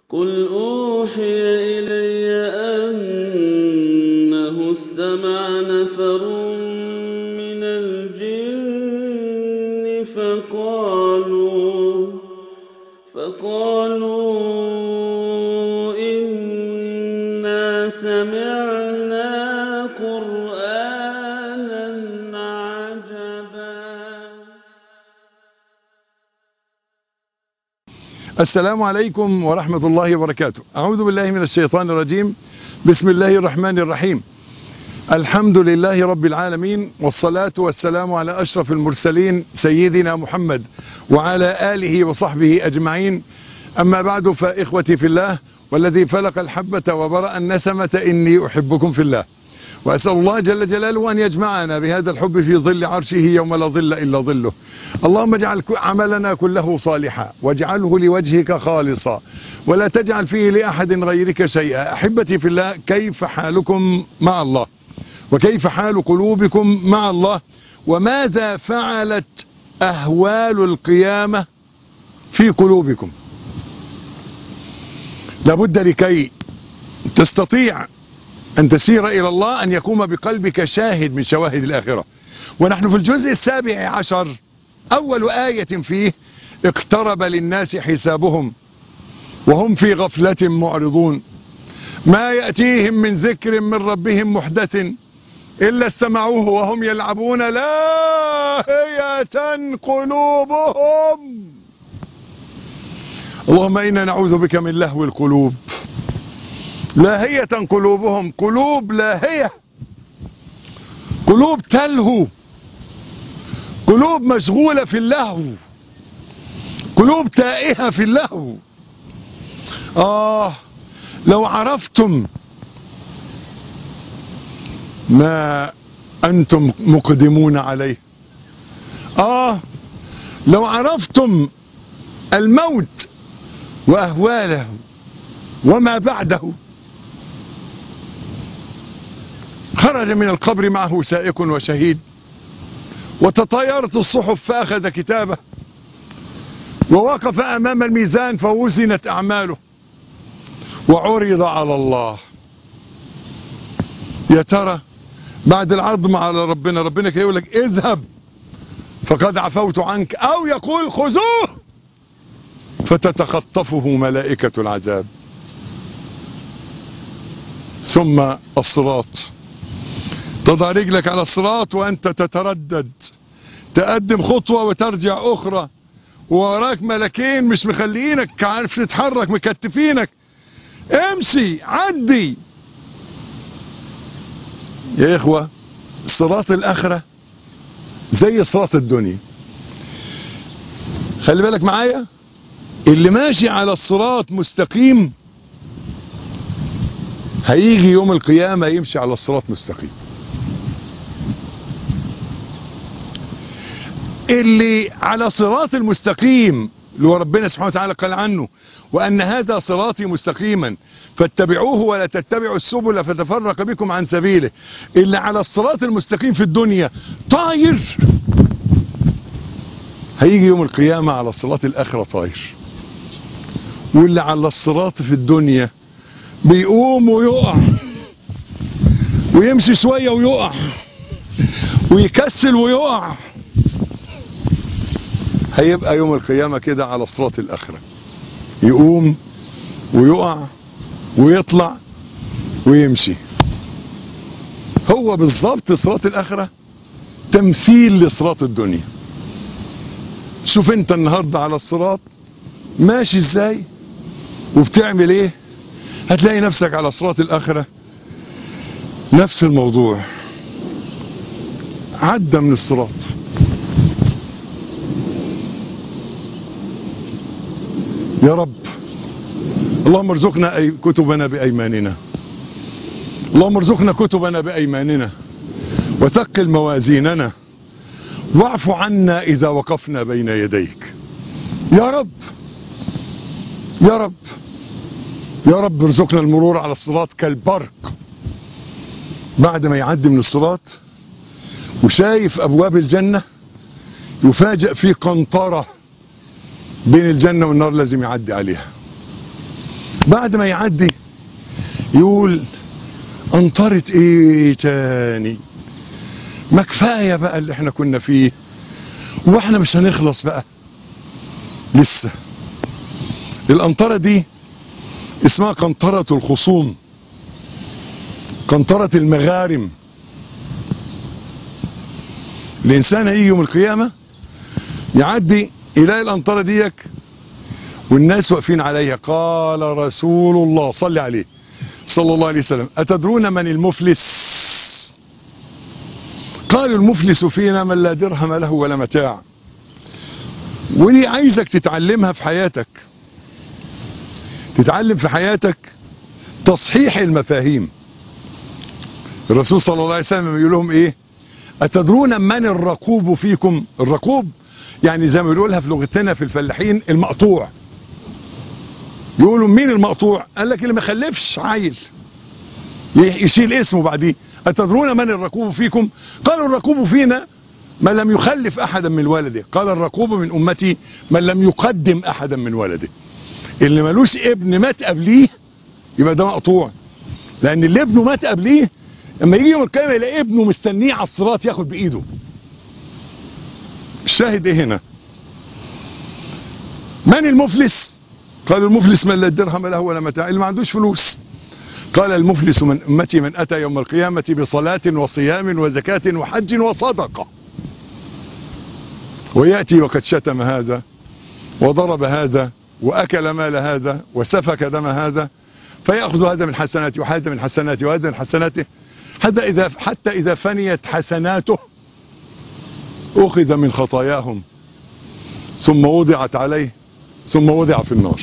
قل أوحي إلي أنه استمع نفر من الجن فقالوا إنا سمعنا قرآنا عجبا. السلام عليكم ورحمة الله وبركاته. أعوذ بالله من الشيطان الرجيم. بسم الله الرحمن الرحيم. الحمد لله رب العالمين، والصلاة والسلام على أشرف المرسلين سيدنا محمد وعلى آله وصحبه أجمعين. أما بعد، فإخوتي في الله والذي فلق الحبة وبرأ النسمة إني أحبكم في الله، وأسأل الله جل جلاله أن يجمعنا بهذا الحب في ظل عرشه يوم لا ظل إلا ظله. اللهم اجعل عملنا كله صالحا واجعله لوجهك خالصا ولا تجعل فيه لأحد غيرك شيئا. أحبتي في الله، كيف حالكم مع الله؟ وكيف حال قلوبكم مع الله؟ وماذا فعلت أهوال القيامة في قلوبكم؟ لابد لكي تستطيع أن تسير إلى الله أن يقوم بقلبك شاهد من شواهد الآخرة. ونحن في الجزء 17، أول آية فيه: اقترب للناس حسابهم وهم في غفلة معرضون، ما يأتيهم من ذكر من ربهم محدث إلا استمعوه وهم يلعبون لاهية قلوبهم. اللهم إنا نعوذ بك من لهو القلوب. لاهية قلوبهم، قلوب لاهية، قلوب تلهو، قلوب مشغولة في اللهو، قلوب تائهة في اللهو. لو عرفتم ما أنتم مقدمون عليه، لو عرفتم الموت وأهواله وما بعده. خرج من القبر معه سائق وشهيد، وتطايرت الصحف فأخذ كتابه، ووقف أمام الميزان فوزنت أعماله وعرض على الله. يا ترى بعد العرض مع ربنا كي يقول لك اذهب فقد عفوت عنك، أو يقول خذوه فتتخطفه ملائكة العذاب. ثم الصراط، تضع رجلك على الصراط وأنت تتردد، تقدم خطوة وترجع أخرى، ووراك ملكين مش مخليينك عارف تتحرك، مكتفينك. امشي، عدي يا إخوة. صراط الآخرة زي صراط الدنيا. خلي بالك معايا، اللي ماشي على الصراط مستقيم هيجي يوم القيامة يمشي على الصراط مستقيم. اللي على صراط المستقيم اللي هو ربنا سبحانه وتعالى قال عنه: وأن هذا صراطي مستقيما فاتبعوه ولا تتبعوا السبل فتفرق بكم عن سبيله. اللي على الصراط المستقيم في الدنيا طاير، هيجي يوم القيامة على الصراط الآخرة طاير. واللي على الصراط في الدنيا بيقوم ويقع، ويمشي شوية ويقع، ويكسل ويقع، هيبقى يوم القيامة كده على صراط الآخرة، يقوم ويقع ويطلع ويمشي. هو بالظبط صراط الآخرة تمثيل لصراط الدنيا. شوف انت النهاردة على الصراط ماشي ازاي وبتعمل ايه، هتلاقي نفسك على صراط الآخرة نفس الموضوع. عدى من الصراط. يا رب، اللهم ارزقنا كتبنا بأيماننا، اللهم ارزقنا كتبنا بأيماننا، وثقل موازيننا، واعف عنا إذا وقفنا بين يديك. يا رب يا رب يا رب، ارزقنا المرور على الصراط كالبرق. بعد ما يعدي من الصراط وشايف أبواب الجنة، يفاجأ في قنطرة بين الجنة والنار لازم يعدي عليها. بعد ما يعدي يقول انطرت ايه تاني؟ ما كفاية بقى اللي احنا كنا فيه، واحنا مش هنخلص بقى لسه. القنطرة دي اسمها قنطرة الخصوم، قنطرة المغارم. الانسان هيجي يوم القيامة يعدي يلاقي القنطرة ديك والناس واقفين عليها. قال رسول الله صلى عليه صلى الله عليه وسلم: أتدرون من المفلس؟ قالوا: المفلس فينا من لا درهم له ولا متاع. ودي عايزك تتعلمها في حياتك، تتعلم في حياتك تصحيح المفاهيم. الرسول صلى الله عليه وسلم يقول لهم ايه؟ أتدرون من الرقوب فيكم؟ الرقوب يعني زي ما بيقولها في لغتنا في الفلاحين المقطوع. يقولوا مين المقطوع؟ قال لك اللي ما خلفش عيل، يشيل اسمه بعديه. أتدرون من الرقوب فيكم؟ قالوا: الرقوب فينا من لم يخلف أحدا من ولده. قال: الرقوب من أمتي من لم يقدم أحدا من ولده. اللي ملوش ابن مات قبليه يبقى ده مقطوع، لأن اللي ابنه مات قبليه لما يجي يوم القيامة يلاقي ابنه مستنيه على الصراط ياخد بإيده. الشاهد ايه هنا؟ من المفلس؟ قال: المفلس من لا درهم له ولا متاع، اللي ما عندوش فلوس. قال: المفلس من أمتي من أتى يوم القيامة بصلاة وصيام وزكاة وحج وصدقة، ويأتي وقد شتم هذا وضرب هذا وأكل مال هذا وسفك دم هذا، فيأخذ هذا من حسناته وهذا من حسناته وهذا من حسناته، حتى إذا فنيت حسناته أخذ من خطاياهم ثم وضعت عليه ثم وضع في النار.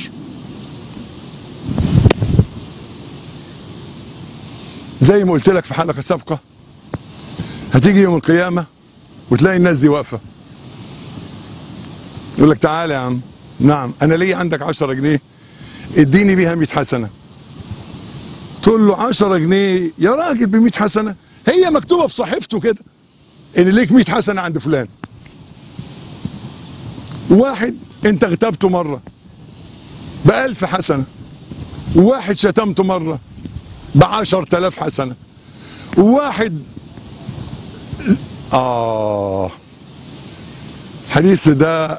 زي ما قلت لك في حلقة سابقة، هتيجي يوم القيامة وتلاقي الناس دي واقفة، يقول لك: تعالى يا عم، نعم أنا ليه عندك 10 جنيه اديني بيها 100 حسنة. تقول له: 10 جنيه يا راجل ب 100 حسنة؟ هي مكتوبة في صحيفته كده ان ليك 100 حسنة عند فلان. واحد انت اغتبته مرة ب1000 حسنة، وواحد شتمته مرة ب10,000 حسنة، وواحد الحديث ده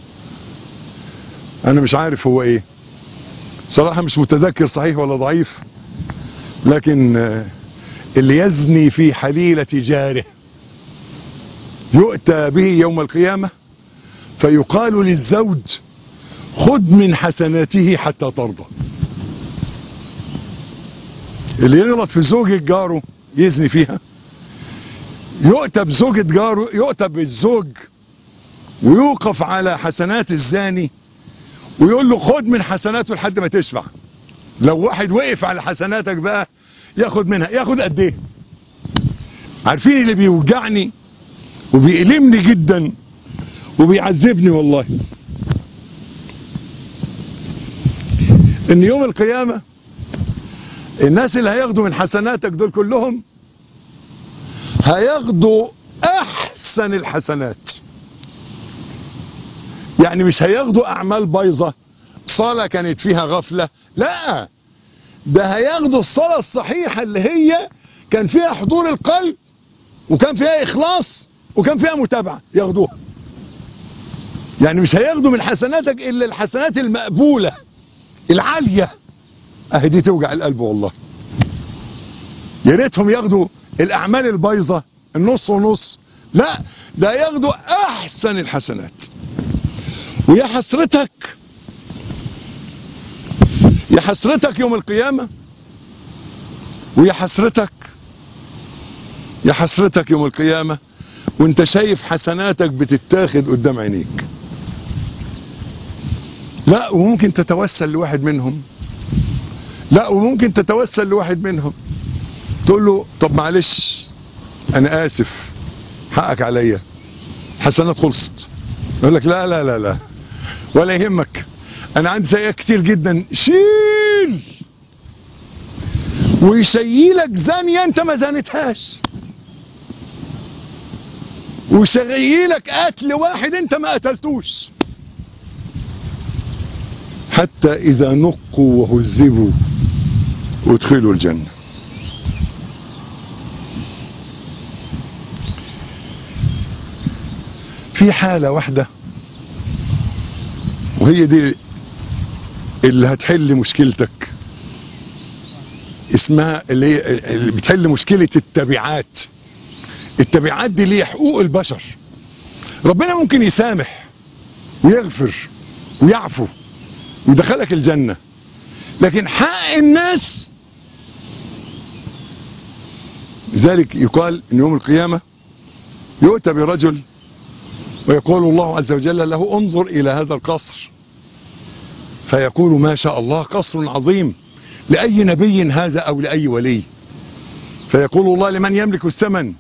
انا مش عارف هو ايه صراحة، مش متذكر صحيح ولا ضعيف، لكن اللي يزني في حليلة جاره يؤتى به يوم القيامة فيقال للزوج: خذ من حسناته حتى ترضى. اللي يغلط في زوجة جاره يزني فيها، يؤتى بزوجة جاره، يؤتى بالزوج ويوقف على حسنات الزاني ويقول له: خذ من حسناته لحد ما تشبع. لو واحد وقف على حسناتك بقى ياخد منها، ياخد قد ايه؟ عارفين اللي بيوجعني وبيألمني جدا وبيعذبني والله، ان يوم القيامة الناس اللي هياخدوا من حسناتك دول كلهم هياخدوا احسن الحسنات. يعني مش هياخدوا اعمال بايظة، صلاة كانت فيها غفلة، لا، ده هياخدوا الصلاة الصحيحة اللي هي كان فيها حضور القلب وكان فيها اخلاص وكان فيها متابعة، ياخدوها. يعني مش هياخدوا من حسناتك الا الحسنات المقبولة العالية. اهي دي توجع القلب والله. يا ريتهم ياخدوا الاعمال البايظة النص ونص، لا، ده ياخدوا احسن الحسنات. ويا حسرتك، يا حسرتك يوم القيامة، ويا حسرتك، يا حسرتك يوم القيامة وانت شايف حسناتك بتتاخد قدام عينيك. لا، وممكن تتوسل لواحد منهم، لا، وممكن تتوسل لواحد منهم تقول له: طب معلش انا اسف حقك عليا، حسنات خلصت. يقول لك: لا لا لا لا ولا يهمك، انا عندي سيئات كتير جدا، شيل. ويشيلك زانية انت ما زانتهاش، ويشيلك قتل واحد انت ما قتلتوش. حتى إذا نقوا وهذبوا ادخلوا الجنة. في حالة واحدة وهي دي اللي هتحل مشكلتك، اسمها اللي بتحل مشكلة التبعات. التبعات دي اللي هي حقوق البشر. ربنا ممكن يسامح ويغفر ويعفو ويدخلك الجنة، لكن حق الناس، لذلك يقال ان يوم القيامة يؤتى برجل ويقول الله عز وجل له انظر الى هذا القصر، فيقول ما شاء الله قصر عظيم، لأي نبي هذا او لأي ولي؟ فيقول الله لمن يملك الثمن؟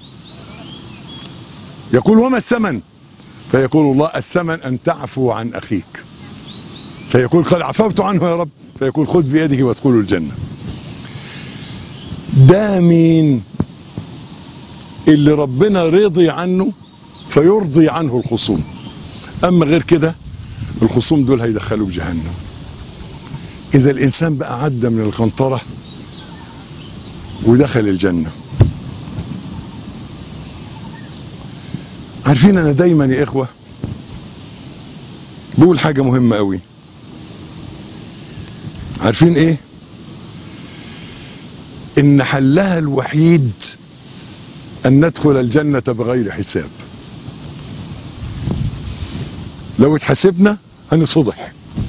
يقول وما الثمن؟ فيقول الله الثمن ان تعفو عن اخيك. فيقول قد عفوت عنه يا رب، فيقول خذ بيده وادخلوا الجنة. ده مين؟ اللي ربنا رضي عنه فيرضي عنه الخصوم. اما غير كده الخصوم دول هيدخلوا جهنم. اذا الانسان بقى عدى من القنطرة ودخل الجنة. عارفين انا دايما يا اخوة بقول حاجة مهمة قوي. عارفين ايه؟ ان حلها الوحيد ان ندخل الجنة بغير حساب. لو اتحسبنا هنتفضح.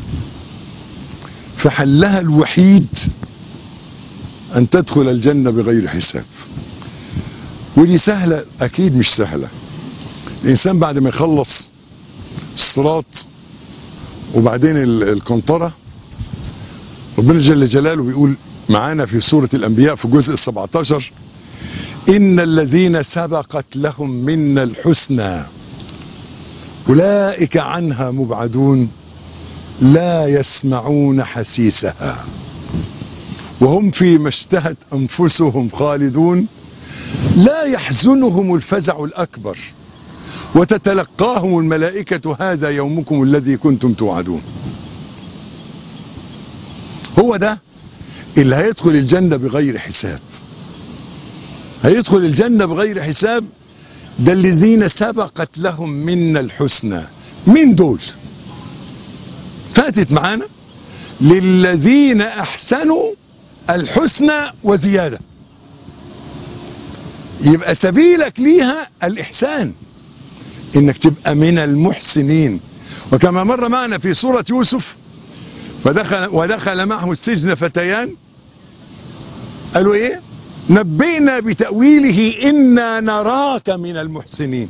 فحلها الوحيد ان تدخل الجنة بغير حساب. ودي سهلة؟ اكيد مش سهلة. الانسان بعد ما يخلص الصراط وبعدين القنطرة، ربنا جل جلاله بيقول معانا في سورة الانبياء في الجزء 17 ان الذين سبقت لهم منا الحسنى اولئك عنها مبعدون لا يسمعون حسيسها وهم فيما اشتهت انفسهم خالدون لا يحزنهم الفزع الاكبر وتتلقاهم الملائكة هذا يومكم الذي كنتم توعدون. هو ده اللي هيدخل الجنة بغير حساب. هيدخل الجنة بغير حساب. ده الذين سبقت لهم منا الحسنى. مين دول؟ فاتت معانا للذين احسنوا الحسنى وزيادة. يبقى سبيلك ليها الاحسان، انك تبقى من المحسنين. وكما مر معنا في سورة يوسف ودخل معه السجن فتيان، قالوا ايه؟ نبئنا بتأويله إنا نراك من المحسنين.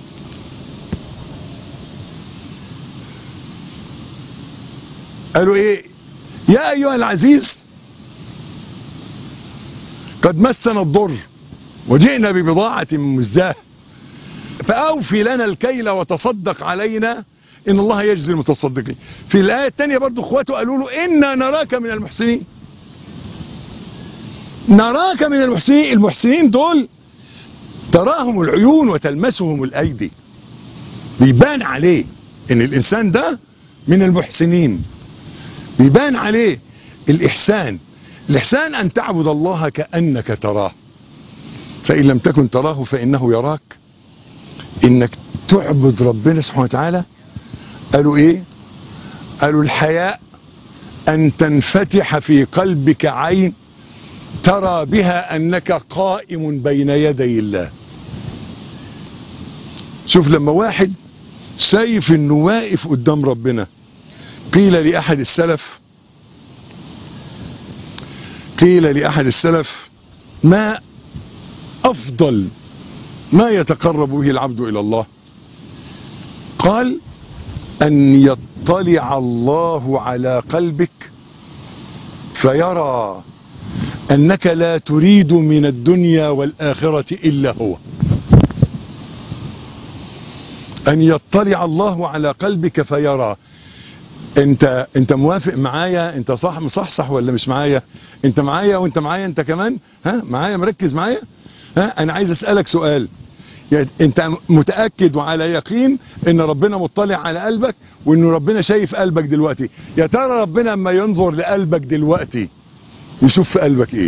قالوا ايه؟ يا ايها العزيز قد مسنا الضر وجئنا ببضاعة مزجاة فأوفي لنا الكيل وتصدق علينا إن الله يجزي المتصدقين. في الآية الثانية برضو اخواته قالوا له إنا نراك من المحسنين. نراك من المحسنين. المحسنين دول تراهم العيون وتلمسهم الأيدي. بيبان عليه إن الإنسان ده من المحسنين. بيبان عليه الإحسان. الإحسان أن تعبد الله كأنك تراه، فإن لم تكن تراه فإنه يراك. إنك تعبد ربنا سبحانه وتعالى. قالوا إيه؟ قالوا الحياء أن تنفتح في قلبك عين ترى بها أنك قائم بين يدي الله. شوف لما واحد شايف إنه واقف قدام ربنا. قيل لأحد السلف ما أفضل ما يتقرب به العبد إلى الله؟ قال أن يطلع الله على قلبك فيرى أنك لا تريد من الدنيا والآخرة إلا هو. أن يطلع الله على قلبك فيرى. انت موافق معايا؟ انت صح مصحصح ولا مش معايا؟ انت معايا وانت معايا انت كمان؟ ها معايا مركز معايا؟ ها انا عايز اسألك سؤال. يعني انت متأكد وعلى يقين ان ربنا مطلع على قلبك وان ربنا شايف قلبك دلوقتي. يا ترى ربنا اما ينظر لقلبك دلوقتي يشوف في قلبك ايه؟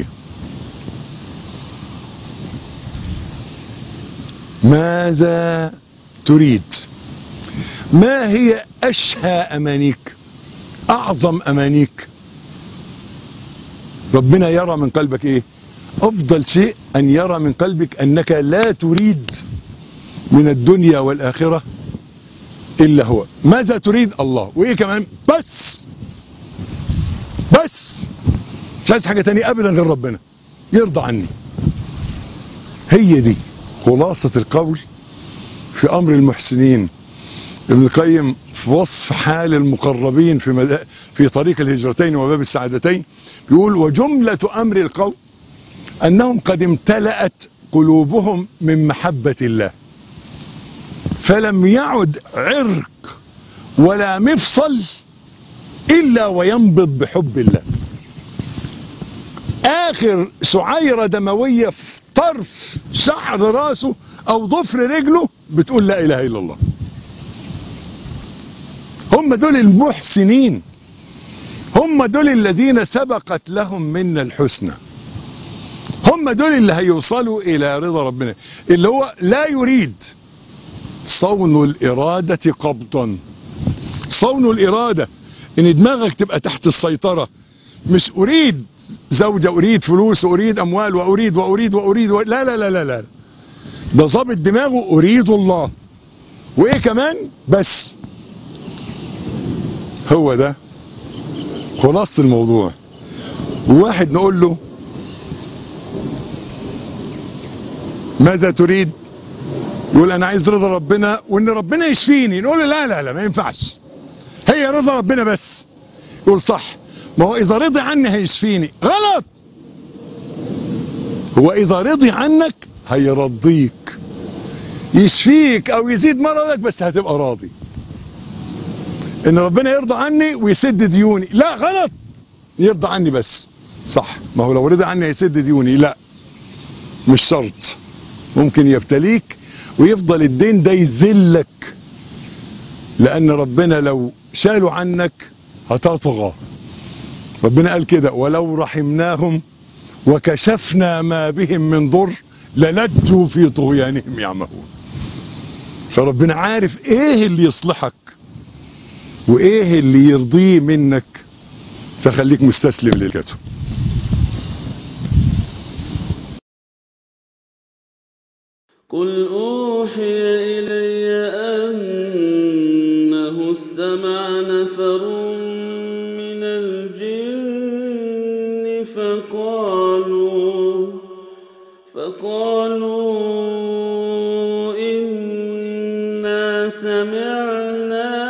ماذا تريد؟ ما هي اشهى امانيك، اعظم امانيك؟ ربنا يرى من قلبك ايه؟ افضل شيء ان يرى من قلبك انك لا تريد من الدنيا والاخرة الا هو. ماذا تريد؟ الله. وايه كمان؟ بس مش عايز حاجة تانية ابدا غير ربنا يرضى عني. هي دي خلاصة القول في امر المحسنين. ابن القيم في وصف حال المقربين في طريق الهجرتين وباب السعادتين بيقول: وجملة امر القوم انهم قد امتلأت قلوبهم من محبة الله، فلم يعد عرق ولا مفصل الا وينبض بحب الله. اخر شعيرة دموية في طرف شعر راسه او ضفر رجله بتقول لا اله الا الله. هم دول المحسنين، هم دول الذين سبقت لهم منا الحسنى، هم دول اللي هيوصلوا الى رضا ربنا، اللي هو لا يريد. صون الارادة قبضا. صون الارادة ان دماغك تبقى تحت السيطرة، مش اريد زوجة، اريد فلوس، اريد اموال، واريد واريد واريد لا لا لا لا لا، ده ظابط دماغه اريد الله. وايه كمان؟ بس. هو ده خلاصة الموضوع. واحد نقول له ماذا تريد؟ يقول انا عايز رضا ربنا وان ربنا يشفيني. نقول له لا لا لا ما ينفعش، هي رضا ربنا بس. يقول صح، ما هو اذا رضي عني هيشفيني. غلط. هو اذا رضي عنك هيرضيك، يشفيك او يزيد مرضك بس هتبقى راضي. ان ربنا يرضى عني ويسد ديوني، لا غلط، يرضى عني بس. صح، ما هو لو رضي عني هيسد ديوني، لا مش شرط، ممكن يبتليك ويفضل الدين ده يذلك، لان ربنا لو شاله عنك هتطغى. ربنا قال كده: ولو رحمناهم وكشفنا ما بهم من ضر للجوا في طغيانهم يعمهون. فربنا عارف ايه اللي يصلحك وايه اللي يرضيه منك، فخليك مستسلم للكتب. قل أوحي إلي أنه استمع نفر من الجن فقالوا إنا سمعنا